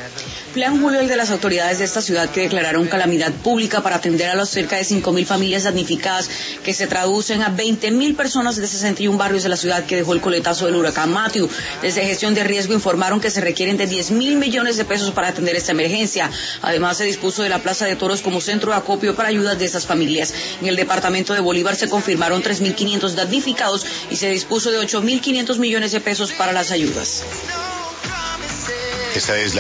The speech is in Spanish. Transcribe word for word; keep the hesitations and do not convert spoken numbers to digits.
Plan Julio, el de las autoridades de esta ciudad que declararon calamidad pública para atender a las cerca de cinco mil familias damnificadas, que se traducen a veinte mil personas de sesenta y un barrios de la ciudad que dejó el coletazo del huracán Matthew. Desde Gestión de Riesgo informaron que se requieren de diez mil millones de pesos para atender esta emergencia. Además, se dispuso de la Plaza de Toros como centro de acopio para ayudas de estas familias. En el departamento de Bolívar se confirmaron tres mil quinientos damnificados y se dispuso de ocho mil quinientos millones de pesos para las ayudas. Esta es la